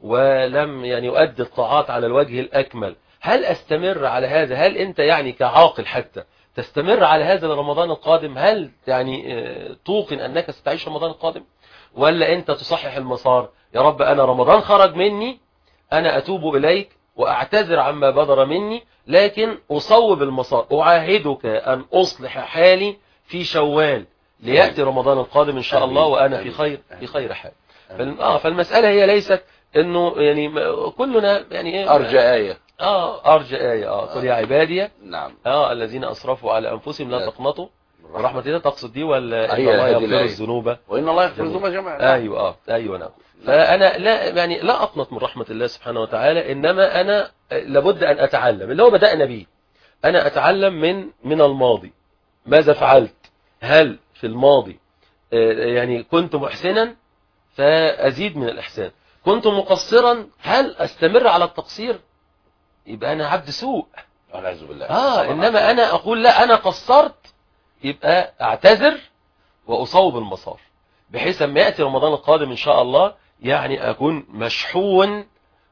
ولم يعني أؤدي الطاعات على الوجه الأكمل، هل أستمر على هذا؟ هل أنت يعني كعاقل حتى تستمر على هذا لرمضان القادم؟ هل يعني توقن أنك ستعيش رمضان القادم، ولا أنت تصحح المسار؟ يا رب أنا رمضان خرج مني، أنا أتوب إليك وأعتذر عما بدر مني، لكن أصوب المسار، أعاهدك أن أصلح حالي في شوال ليأتي رمضان القادم إن شاء الله وأنا في خير حال. فالمسألة هي ليست إنه يعني كلنا يعني أرجى آية أرجى آية قل يا عبادي نعم الذين أسرفوا على أنفسهم لا تقنطوا رحمة الله. تقصد دي ولا إن الله يغفر الذنوب وإن الله يغفر الذنوب جميعا؟ أيوة نعم. فأنا لا أقنط من رحمة الله سبحانه وتعالى، إنما أنا لابد أن أتعلم اللي هو بدأنا به. أنا أتعلم من الماضي، ماذا فعلت؟ هل في الماضي يعني كنت محسنا فأزيد من الإحسان؟ كنت مقصرا هل أستمر على التقصير؟ يبقى أنا عبد سوء والعياذ بالله. إنما أنا أقول لا أنا قصرت، يبقى أعتذر وأصوب المسار، بحيث لما يأتي رمضان القادم إن شاء الله يعني أكون مشحون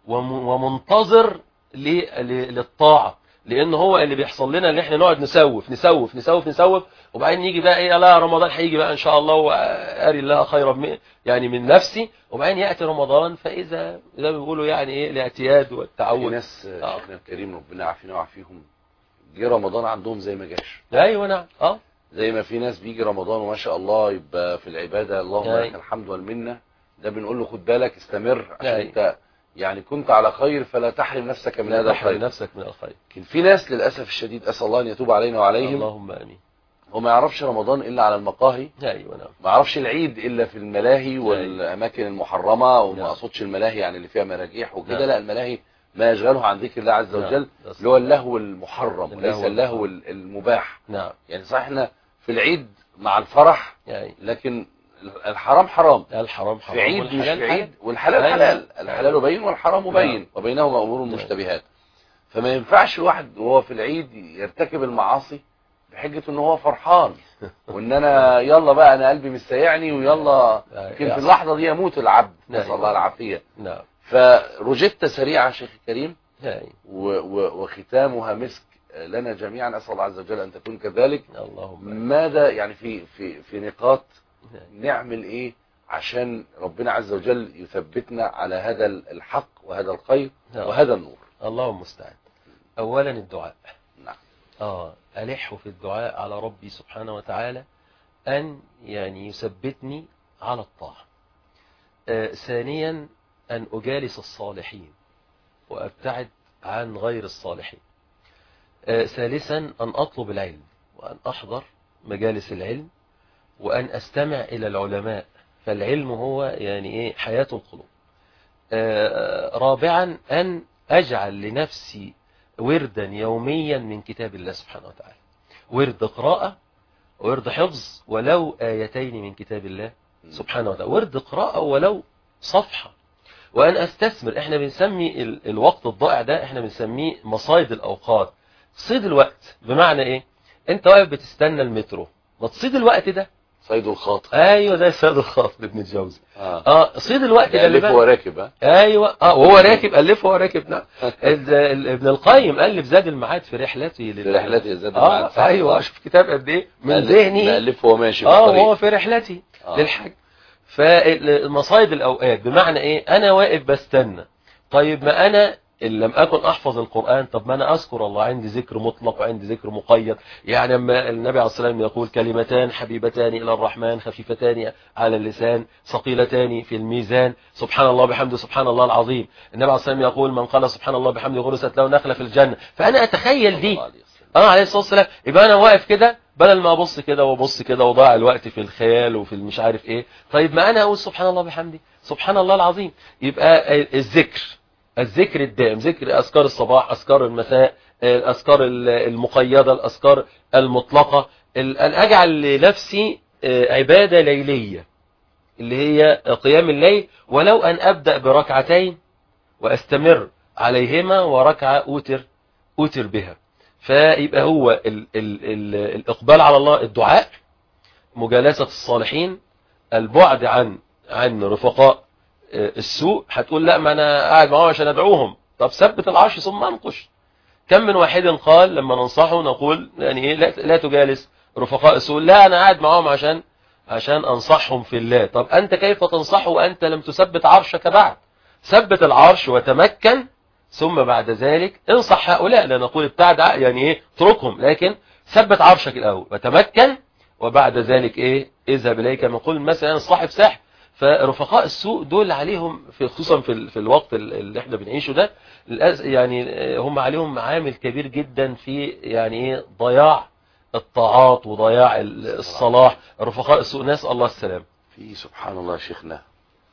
ومنتظر للطاعة. لأن هو اللي بيحصل لنا اللي احنا نقعد نسوف وبعدين يجي بقى ايه، لا رمضان هيجي بقى ان شاء الله واري الله خيرا يعني من نفسي، وبعدين ياتي رمضان فاذا زي ما بيقولوا يعني ايه الاعتياد والتعود. في ناس شيخنا الكريم ربنا يعافينا ويعافيهم جه رمضان عندهم زي ما جاش. ايوه نعم زي ما في ناس بيجي رمضان وما شاء الله يبقى في العباده اللهم لك الحمد والمنه، ده بنقول له خد بالك استمر عشان انت يعني كنت على خير فلا تحرم نفسك من هذا الخير. لكن في ناس للأسف الشديد أسأل الله أن يتوب علينا وعليهم، اللهم آمين، هو ما يعرفش رمضان إلا على المقاهي. أيوة نعم. ما يعرفش العيد إلا في الملاهي والأماكن المحرمة، وما أقصدش الملاهي يعني اللي فيها مراجيح وكده، لا الملاهي ما يشغله عن ذكر الله عز وجل، اللي هو اللهو المحرم وليس اللهو المباح. يعني صحيح احنا في العيد مع الفرح، لكن الحرام حرام، في عيد مش في عيد، والحلال حلال، الحلال بين والحرام بين، وبينهما امور مشتبهات. فما ينفعش واحد وهو في العيد يرتكب المعاصي بحجة ان هو فرحان وان انا يلا بقى انا قلبي مستيعني ويلا، يمكن في اللحظة دي يموت العبد، نسأل الله العافية. فرجبت سريعا شيخ الكريم، وختامها مسك لنا جميعا، اسأل الله عز وجل ان تكون كذلك. ماذا يعني في نقاط نعمل ايه عشان ربنا عز وجل يثبتنا على هذا الحق وهذا الخير وهذا النور؟ اللهم المستعان. اولا الدعاء. نعم. ألح في الدعاء على ربي سبحانه وتعالى أن يعني يثبتني على الطاعة. ثانيا أن أجالس الصالحين وأبتعد عن غير الصالحين. ثالثا أن أطلب العلم وأن أحضر مجالس العلم وأن أستمع إلى العلماء، فالعلم هو يعني إيه حياة القلوب. رابعا أن أجعل لنفسي وردا يوميا من كتاب الله سبحانه وتعالى، ورد قراءة ورد حفظ ولو آيتين من كتاب الله سبحانه وتعالى، ورد قراءة ولو صفحة، وأن أستثمر. احنا بنسمي الوقت الضائع ده احنا بنسميه مصايد الأوقات. صيد الوقت بمعنى ايه؟ انت واقف بتستنى المترو، ما تصيد الوقت ده. صيد الخاطر. ايوه ده صيد الخاطر لابن الجوزي. صيد الوقت ده اللي هو راكب. ايوه وهو راكب ألفه وهو راكب. نعم. ابن القيم ألف زاد المعاد في رحلته زاد المعاد. ايوه شوف كتاب قد ايه من ذهني ألفه وهو ماشي في الطريق. وهو في رحلته للحج. فمصايد الأوقات بمعنى ايه؟ انا واقف بستنى. طيب ما انا إن لم أكن أحفظ القرآن، طب ما أنا أذكر الله، عندي ذكر مطلق وعندي ذكر مقيد. يعني لما النبي عليه الصلاة والسلام يقول كلمتان حبيبتان إلى الرحمن خفيفتان على اللسان ثقيلتان في الميزان، سبحان الله بحمده سبحان الله العظيم. النبي عليه الصلاة والسلام يقول من قال سبحان الله بحمده غرست له نخلة في الجنة. فأنا أتخيل دي عليه الصلاة والسلام. يبقى أنا واقف كده بدل ما أبص كده وأبص كده وضاع الوقت في الخيال وفي المش عارف إيه. طيب ما أنا أقول سبحان الله بحمده سبحان الله العظيم. يبقى الذكر الدائم، ذكر أذكار الصباح، أذكار المساء، الأذكار المقيدة، الأذكار المطلقة. أن أجعل لنفسي عبادة ليلية اللي هي قيام الليل، ولو أن أبدأ بركعتين وأستمر عليهما وركعة أوتر بها. فيبقى هو الإقبال على الله، الدعاء، مجالسة الصالحين، البعد عن رفقاء السوء. هتقول لا ما انا قاعد معاهم عشان ادعوهم، طب ثبت العرش ثم انقش. كم من واحد قال لما ننصحه نقول يعني ايه لا تجالس رفقاء السوء، لا انا قاعد معاهم عشان انصحهم في الله. طب انت كيف تنصحه وانت لم تثبت عرشك بعد؟ ثبت العرش وتمكن، ثم بعد ذلك انصح هؤلاء. لا نقول ابتعد يعني ايه اتركهم، لكن ثبت عرشك الاول وتمكن، وبعد ذلك ايه اذهب اليك. نقول مثلا الصاحب ساحب. فرفقاء السوء دول عليهم خصوصا في الوقت اللي احنا بنعيشه ده، يعني هم عليهم عامل كبير جدا في يعني ايه ضياع الطاعات وضياع الصلاح. رفقاء السوء نسأل الله السلام. في سبحان الله شيخنا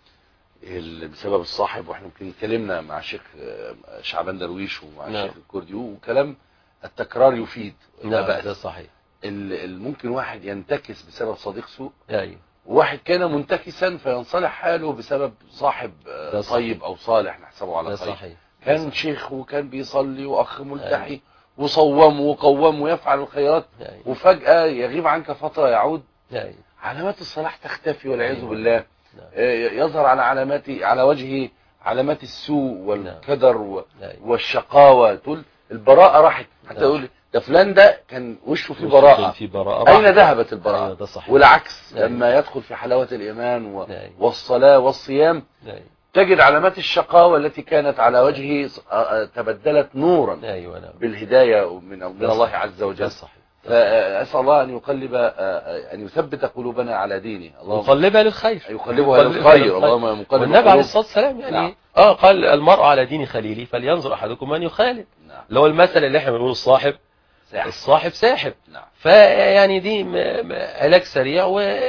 بسبب الصاحب، واحنا يمكن اتكلمنا مع الشيخ شعبان درويش ومع الشيخ الكردي، وكلام التكرار يفيد. ده صحيح. ممكن واحد ينتكس بسبب صديق سوء، ايوه، واحد كان منتكسا فينصلح حاله بسبب صاحب طيب او صالح نحسبه على خير. كان شيخ وكان بيصلي واخ ملتحي وصوم وقوم ويفعل الخيرات، وفجأة يغيب عنك فترة يعود علامات الصلاح تختفي والعياذ بالله. يظهر على وجهه علامات السوء والكدر والشقاوة. تقول البراءة راحت، حتى يقول ده فلان ده كان وشه فيه براءة، أين ذهبت البراءة؟ والعكس لما يدخل في حلاوة الإيمان والصلاة والصيام تجد علامات الشقاوة التي كانت على وجهه تبدلت نورا بالهداية من الله عز وجل. فأسأل الله أن يقلب أن يثبت قلوبنا على دينه، يقلبها للخير، يقلبها للخير. اللهم مقلب. والنبي عليه الصلاة والسلام يعني قال المرء على دين خليلي فلينظر أحدكم من يخالل. اللي هو المثل اللي احنا بنقول الصاحب ساحب. فيعني دي علاج سريع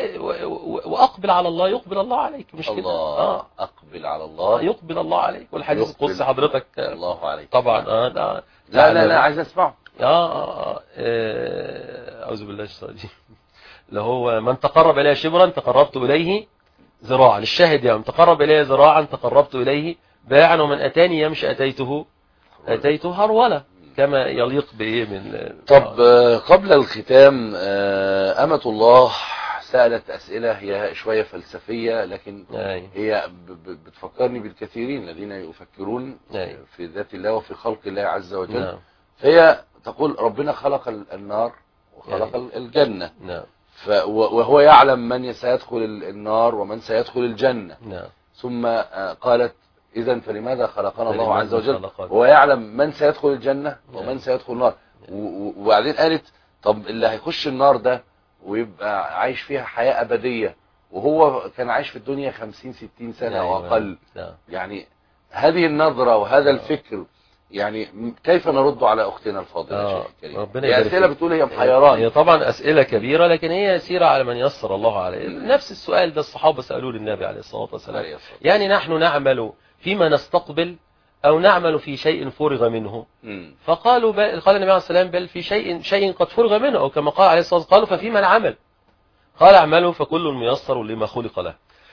وأقبل على الله يقبل الله عليك، مش كده؟ أقبل على الله يقبل الله عليك. والحديث القدسي حضرتك الله عليك طبعا. لا عايز اسمعه. أعوذ بالله الشيطان الرجيم. اللي هو من تقرب إليه شبرا تقربت إليه ذراعا. الشاهد يعني تقرب إليه ذراعا تقربت إليه باعا، ومن أتاني يمشي أتيته هرولا، كما يليق بإيه من. طب قبل الختام، أمة الله سألت أسئلة هي شوية فلسفية، لكن هي بتفكرني بالكثيرين الذين يفكرون في ذات الله وفي خلق الله عز وجل. فهي تقول ربنا خلق النار وخلق الجنة، وهو يعلم من سيدخل النار ومن سيدخل الجنة. ثم قالت إذن فلماذا خلقنا الله عز وجل وهو يعلم من سيدخل الجنة ومن سيدخل النار؟ وبعدين قالت طب اللي هيخش النار ده ويبقى عايش فيها حياة أبدية وهو كان عايش في الدنيا 50-60 سنة أو أقل، يعني هذه النظرة وهذا الفكر يعني كيف نرد على أختنا الفاضلة؟ هي أسئلة بتقول هي محيران. هي طبعا أسئلة كبيرة، لكن هي يسيرة على من يسر الله عليه. نفس السؤال ده الصحابة سألوه للنبي عليه الصلاة والسلام. يعني نحن نعمل فيما نستقبل أو نعمل في شيء فرغ منه؟ قال النبي عليه السلام بل في شيء قد فرغ منه، أو كما قال عليه الصلاة والسلام قالوا ففيما العمل؟ قال اعملوا فكل ميسر لما خلق له.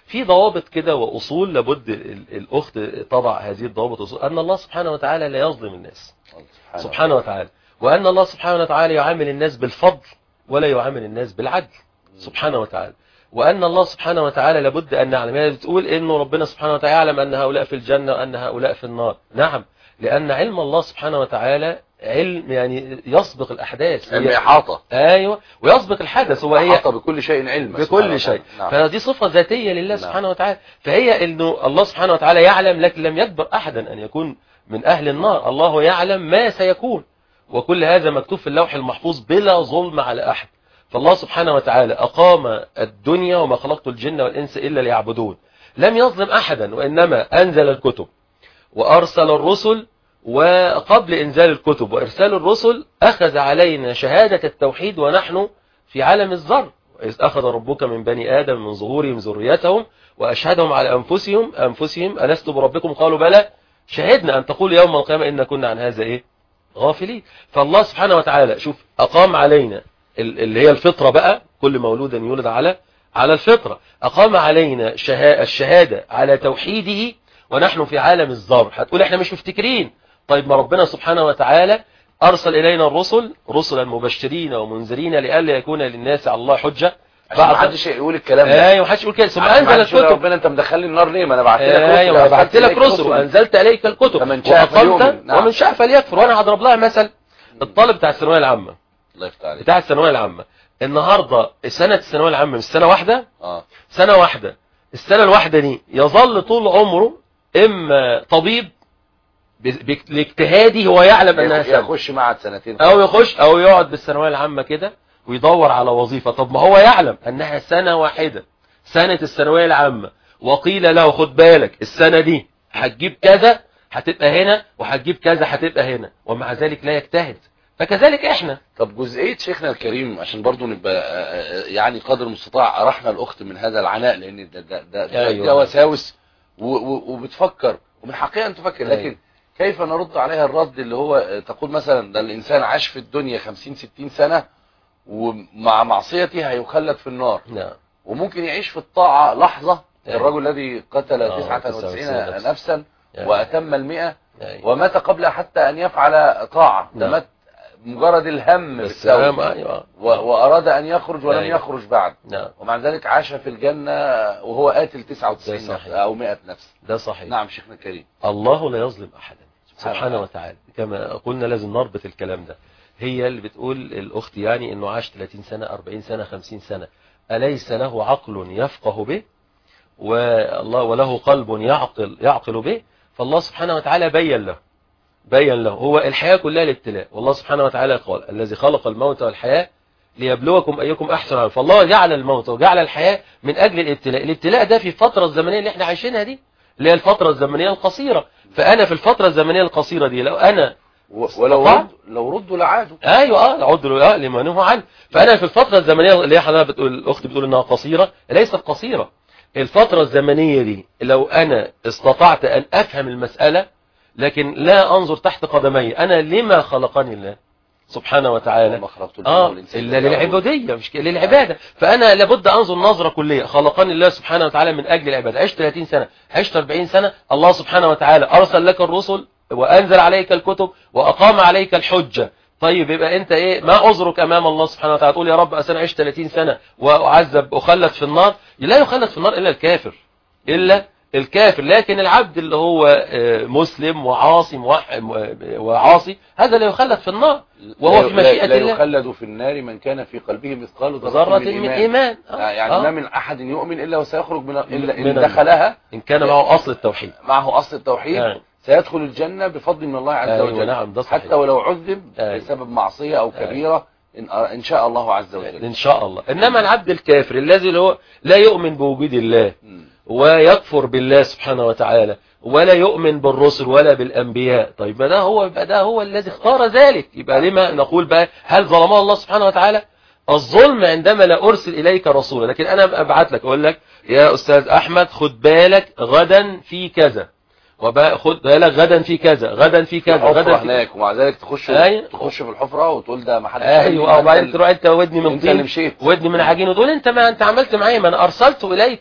في ضوابط كده وأصول لابد الأخت تضع هذه الضوابط وأصول، أن الله سبحانه وتعالى لا يظلم الناس سبحانه وتعالى، وأن الله سبحانه وتعالى يعامل الناس بالفضل ولا يعامل الناس بالعدل سبحانه وتعالى، وأن الله سبحانه وتعالى لابد أن نعلم. هي بتقول إنه ربنا سبحانه وتعالى يعلم أن هؤلاء في الجنة وأن هؤلاء في النار. نعم، لأن علم الله سبحانه وتعالى علم يعني يسبق الأحداث، علم إحاطة. أيوة، ويسبق الحدث، وهي إحاطة بكل شيء علم، بكل شيء. نعم. فدي صفة ذاتية لله نعم. سبحانه وتعالى. فهي إنه الله سبحانه وتعالى يعلم، لكن لم يجبر أحدا أن يكون من أهل النار. الله يعلم ما سيكون، وكل هذا مكتوب في اللوح المحفوظ بلا ظلم على أحد. فالله سبحانه وتعالى أقام الدنيا وما خلقت الجن والإنس إلا ليعبدون، لم يظلم أحدا، وإنما أنزل الكتب وأرسل الرسل، وقبل إنزال الكتب وإرسال الرسل أخذ علينا شهادة التوحيد ونحن في عالم الذر. إذ أخذ ربك من بني آدم من ظهورهم ذريتهم وأشهدهم على أنفسهم ألست بربكم قالوا بلى شهدنا أن تقول يوم القيامة إن كنا عن هذا غافلين. فالله سبحانه وتعالى شوف أقام علينا اللي هي الفطرة بقى، كل مولود يولد على الفطرة، أقام علينا الشهادة على توحيده ونحن في عالم الذر. هتقول احنا مش مفتكرين، طيب ما ربنا سبحانه وتعالى أرسل إلينا الرسل رسلا مبشرين ومنذرين لئلا يكون للناس على الله حجة بعد. ما حدش يقول الكلام ده. ايوه، ما حدش يقول كده. ثم انزل الكتب. ربنا انت مدخلني النار ليه؟ ما انا بعت لك رسل. ايوه، انا بعت لك رسل وانزلت اليك الكتب ومن شاء فليكفر. وانا هضرب لها مثل، الطالب بتاع الثانويه العامه، الله يفتح عليك، بتاع الثانويه العامه النهارده سنه الثانويه العامه مش سنه واحده، سنه واحده. السنه الواحده دي يظل طول عمره اما طبيب باجتهاده هو يعلم انها سنه، يخش معهد سنتين او يخش او يقعد بالثانويه العامه كده ويدور على وظيفة. طب ما هو يعلم أنها سنة واحدة، سنة الثانوية العامة، وقيل له خد بالك السنة دي هتجيب كذا هتبقى هنا، وهتجيب كذا هتبقى هنا، ومع ذلك لا يجتهد. فكذلك احنا. طب جزئية شيخنا الكريم عشان برضو نبقى يعني قدر المستطاع أرحنا الأخت من هذا العناء، لأن ده وساوس وبتفكر ومن حقيقة أن تفكر، لكن كيف نرد عليها الرد اللي هو تقول مثلا ده الإنسان عاش في الدنيا 50-60 سنة ومع معصيته هيخلد في النار. نعم. وممكن يعيش في الطاعة لحظة. الرجل الذي قتل 99 نفسا وأتم 100 ومات قبل حتى أن يفعل طاعة. مات مجرد الهم بالتوبة وأراد أن يخرج ولم يخرج بعد. ومع ذلك عاش في الجنة وهو قاتل 99 نفس أو 100 نفس. ده صحيح. نعم شيخنا الكريم. الله لا يظلم أحدا سبحانه وتعالى، كما قلنا لازم نربط الكلام ده. هي اللي بتقول الأخت يعني إنه عاش 30 سنة 40 سنة 50 سنة، أليس له عقل يفقه به والله وله قلب يعقل به؟ فالله سبحانه وتعالى بين له هو الحياة كلها الابتلاء. والله سبحانه وتعالى قال الذي خلق الموت والحياة ليبلوكم أيكم أحسن عملا. فالله جعل الموت وجعل الحياة من أجل الابتلاء. الابتلاء ده في الفترة الزمنية اللي احنا عايشينها دي، اللي هي الفترة الزمنية القصيرة. فأنا في الفترة الزمنية القصيرة دي لو أنا لو ردوا لعادوا. ايوه عدوا لما نهوا عنه. فانا في الفتره الزمنيه اللي حضرتك بتقول الاخت بتقول انها قصيره، ليست قصيره. الفتره الزمنيه دي لو انا استطعت ان افهم المساله لكن لا انظر تحت قدمي انا لما خلقني الله سبحانه وتعالى الا للعبوديه مش للعباده. فانا لابد انظر نظره كليه. خلقني الله سبحانه وتعالى من اجل العباده. عشت 30 سنه عشت 40 سنه، الله سبحانه وتعالى ارسل لك الرسل وأنزل عليك الكتب وأقام عليك الحجة. طيب يبقى أنت ما عذرك أمام الله سبحانه وتعالى؟ تقول يا رب أنا عشت 30 سنة وأعذب أخلد في النار. لا يخلد في النار إلا الكافر. لكن العبد اللي هو مسلم وعاصي هذا لا يخلد في النار وهو في مشيئة الله. لا يخلد في النار من كان في قلبه مثقال ذرة من إيمان. يعني ما من أحد يؤمن إلا وسيخرج إلا إن دخلها إن كان معه أصل التوحيد. سيدخل الجنة بفضل من الله عز وجل. نعم، حتى ولو عذب بسبب معصية أو كبيرة إن شاء الله عز وجل. إن شاء الله. إنما العبد الكافر الذي هو لا يؤمن بوجود الله ويكفر بالله سبحانه وتعالى ولا يؤمن بالرسل ولا بالأنبياء، طيب ده هو الذي اختار ذلك. يبقى لما نقول بقى هل ظلمه الله سبحانه وتعالى؟ الظلم عندما لا أرسل إليك رسولا، لكن أنا أبعت لك أقول لك يا أستاذ أحمد خد بالك غدا في كذا، وخد بالك غدا في كذا غدا في كذا غدا هناك، ومع ذلك تخش في الحفرة وتقول ده ما حدش. ايوه، وبعدين تروح انت ودني من طين ودني من عجين وتقول انت ما انت عملت معايا، ما انا ارسلت اليك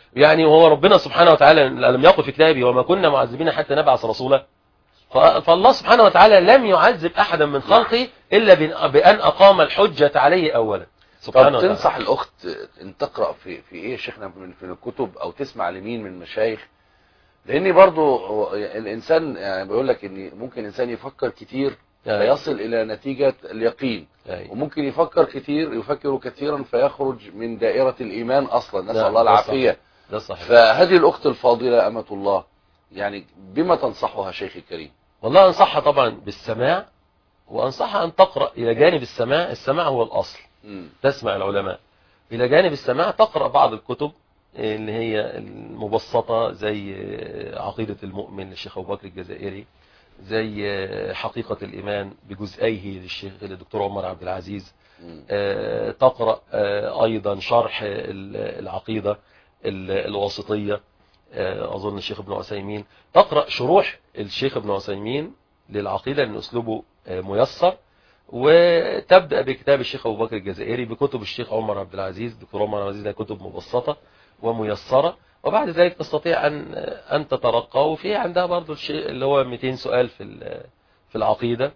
يعني وهو ربنا سبحانه وتعالى لم يقل في كتابه وما كنا معذبين حتى نبعث رسولا، فالله سبحانه وتعالى لم يعذب أحدا من خلقه إلا بأن أقام الحجة عليه أولا سبحانه وتعالى. تنصح الأخت أن تقرأ في إيه شيخنا في الكتب أو تسمع لمين من المشايخ؟ لأن برضو الإنسان يعني بيقول لك إن ممكن إنسان يفكر كتير فيصل إلى نتيجة اليقين، وممكن يفكر كثيرا فيخرج من دائرة الإيمان أصلا، نسأل الله العافية. ده صحيح. فهذه الأخت الفاضلة أمة الله يعني بما تنصحها شيخي الكريم؟ والله أنصحها طبعا بالسماع، وأنصحها أن تقرأ إلى جانب السماع هو الأصل. تسمع العلماء إلى جانب السماع، تقرأ بعض الكتب اللي هي المبسطة زي عقيدة المؤمن للشيخ أبو بكر الجزائري، زي حقيقة الإيمان بجزئيه للشيخ الدكتور عمر عبد العزيز. تقرأ أيضا شرح العقيدة الواسطية أظن الشيخ ابن عثيمين. تقرأ شروح الشيخ ابن عثيمين للعقيدة لأن أسلوبه ميسر، وتبدأ بكتاب الشيخ أبو بكر الجزائري، بكتب الشيخ عمر عبد العزيز دكتور عمر عبد العزيز، ده كتب مبسطة وميسرة. وبعد ذلك تستطيع أن تترقى. وفي عندها برضو الشيء اللي هو 200 سؤال في العقيدة،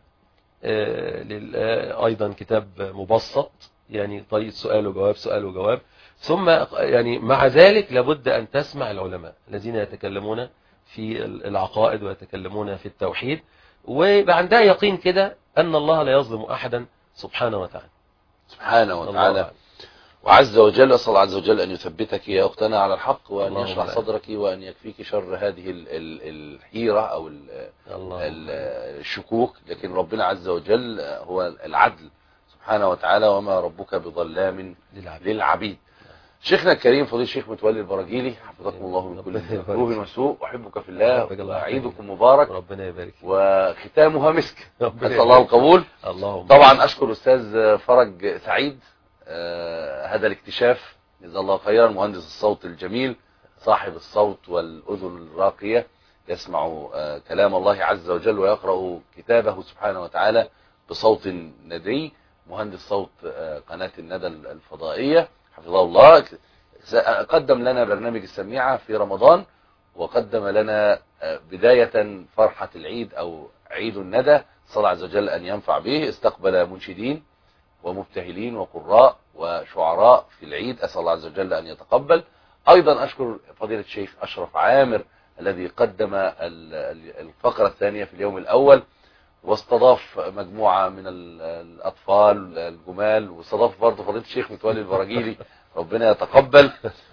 أيضا كتاب مبسط يعني طريقة سؤال وجواب سؤال وجواب. ثم يعني مع ذلك لابد أن تسمع العلماء الذين يتكلمون في العقائد ويتكلمون في التوحيد، ويبقى عندها يقين كده أن الله لا يظلم أحدا سبحانه وتعالى. سبحانه وتعالى وعز وجل. أسأل الله عز وجل أن يثبتك يا أختنا على الحق، وأن يشرح صدرك، وأن يكفيك شر هذه الحيرة أو الشكوك. لكن ربنا عز وجل هو العدل سبحانه وتعالى، وما ربك بظلام للعبيد. شيخنا الكريم فضيل الشيخ متولي البراجيلي، حفظكم الله من كل مكروه وسوء، وأحبك في الله، وعيدكم مبارك، ربنا يبارك، وختامها مسك، نسأل الله القبول. طبعا أشكر أستاذ فرج سعيد هذا الاكتشاف، جزاه الله خيرا، مهندس الصوت الجميل صاحب الصوت والأذن الراقية، يسمع كلام الله عز وجل ويقرأ كتابه سبحانه وتعالى بصوت ندي، مهندس صوت قناة الندى الفضائية حفظه الله. قدم لنا برنامج السميعة في رمضان، وقدم لنا بداية فرحة العيد أو عيد الندى، صلى الله عز وجل أن ينفع به. استقبل منشدين ومبتهلين وقراء وشعراء في العيد، أسأل الله عز وجل أن يتقبل. أيضا أشكر فضيلة الشيخ أشرف عامر الذي قدم الفقرة الثانية في اليوم الأول، واستضاف مجموعة من الأطفال الجمال، واستضاف برضه فضيلة الشيخ متولي البراجيلي، ربنا يتقبل.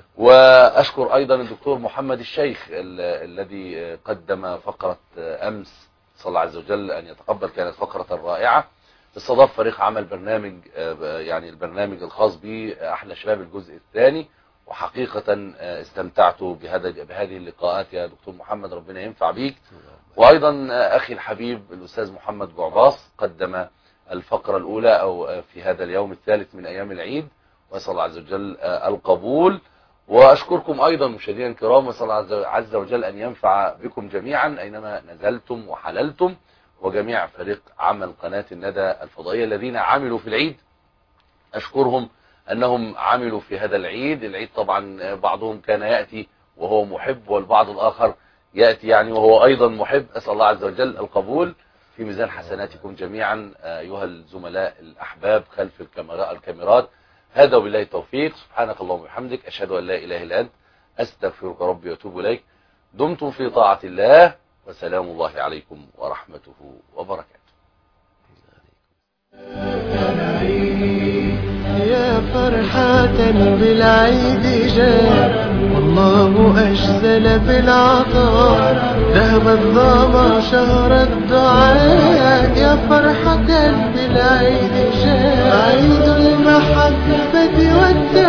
وأشكر أيضا الدكتور محمد الشيخ الذي قدم فقرة أمس، صلى الله عز وجل أن يتقبل، كانت فقرة رائعة. استضاف فريق عمل برنامج يعني البرنامج الخاص به أحلى شباب الجزء الثاني، وحقيقة استمتعت بهذه اللقاءات يا دكتور محمد، ربنا ينفع بيك. وأيضا أخي الحبيب الأستاذ محمد جعباص قدم الفقرة الأولى أو في هذا اليوم الثالث من أيام العيد، وأسأل الله عز وجل القبول. وأشكركم أيضا مشاهدينا الكرام، وأسأل الله عز وجل أن ينفع بكم جميعا أينما نزلتم وحللتم، وجميع فريق عمل قناة الندى الفضائية الذين عملوا في العيد، أشكرهم أنهم عملوا في هذا العيد طبعا بعضهم كان يأتي وهو محب، والبعض الآخر يأتي يعني وهو أيضا محب. أسأل الله عز وجل القبول في ميزان حسناتكم جميعا أيها الزملاء الأحباب خلف الكاميرات. هذا وبالله التوفيق، سبحانك اللهم وبحمدك، أشهد أن لا إله إلا أنت، أستغفرك ربي وأتوب إليك. دمتم في طاعة الله، وسلام الله عليكم ورحمته وبركاته. يا فرحة بالعيد جاء، والله أجزل بالعطاء، ذهب الظما شهر الدعاء. يا فرحة بالعيد جاء، عيد المحبة والتهاني.